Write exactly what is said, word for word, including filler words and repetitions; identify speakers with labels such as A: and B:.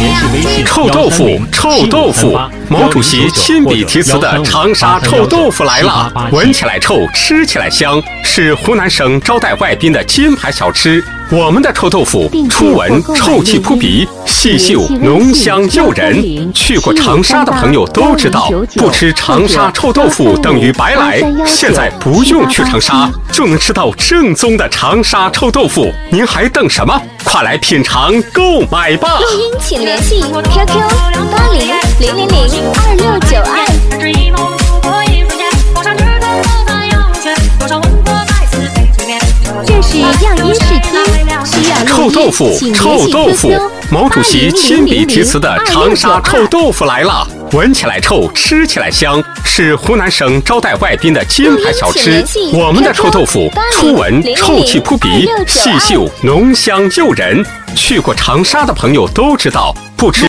A: 臭豆腐，臭豆腐！毛主席亲笔题词的长沙臭豆腐来了，闻起来臭，吃起来香，是湖南省招待外宾的金牌小吃。我们的臭豆腐初闻臭气扑鼻，细嗅浓香诱人。去过长沙的朋友都知道，不吃长沙臭豆腐等于白来。现在不用去长沙，就能吃到正宗的长沙臭豆腐，您还等什么？快来品尝购买吧！
B: 录音请联系 Q Q 八零零零零二六九二。这是样音试听，需要
A: 臭豆腐，臭豆腐！毛主席亲笔题词的长沙臭豆腐来了，闻起来臭，吃起来香，是湖南省招待外宾的金牌小吃。我们的臭豆腐初闻臭气扑鼻，细嗅浓香诱人。去过长沙的朋友都知道，不吃